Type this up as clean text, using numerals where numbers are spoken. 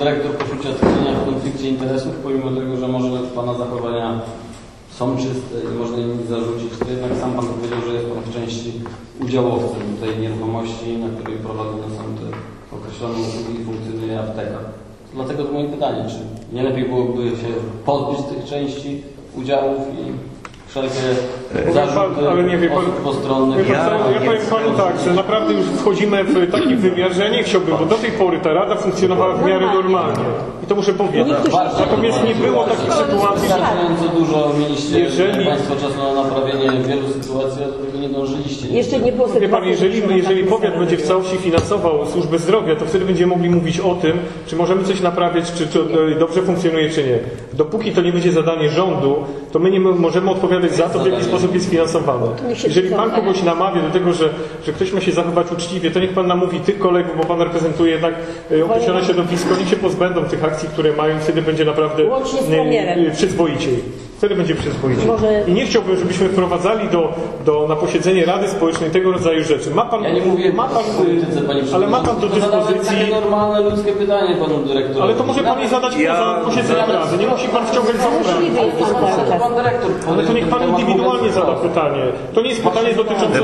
dyrektor poczucia stwierdzenia w konflikcie interesów, pomimo tego, że może Pana zachowania są czyste i można im nic zarzucić, to jednak sam Pan powiedział, że jest Pan w części udziałowcem tej nieruchomości, na której prowadzone są te określone usługi i funkcjonuje apteka. Dlatego to moje pytanie, czy nie lepiej byłoby się pozbyć tych części udziałów i wszelkie zarzuty ale nie wie pan, osób postronnych. Ja powiem Panu tak, że naprawdę już wchodzimy w taki wymiar, że ja nie chciałbym, bo do tej pory ta Rada funkcjonowała w miarę normalnie. I to muszę powiedzieć. Natomiast nie było takich sytuacji, że... Wystarczająco dużo mieliście Państwo czasu na naprawienie wielu sytuacji, a do tego nie dążyliście. Jeszcze nie było Wie Pan, jeżeli powiat będzie w całości finansował służbę zdrowia, to wtedy będziemy mogli mówić o tym, czy możemy coś naprawiać, czy to dobrze funkcjonuje, czy nie. Dopóki to nie będzie zadanie rządu, to my nie możemy odpowiadać za to, w jaki sposób jest finansowane. Jeżeli Pan kogoś namawia do tego, że ktoś ma się zachować uczciwie, to niech Pan namówi tych kolegów, bo Pan reprezentuje jednak określone środowisko, niech się pozbędą tych akcji, które mają, wtedy będzie naprawdę przyzwoiciej. Wtedy będzie przyzwoicie. I nie chciałbym, żebyśmy wprowadzali na posiedzenie Rady Społecznej tego rodzaju rzeczy. Ma Pan, ja nie mówię ale ma Pan do dyspozycji... takie normalne ludzkie pytanie Panu dyrektorowi. Ale to może Pan je zadać poza posiedzeniem Rady. Nie musi Pan wciągać za Pan dyrektor. Ale to niech Pan indywidualnie zada pytanie. To nie jest pytanie dotyczące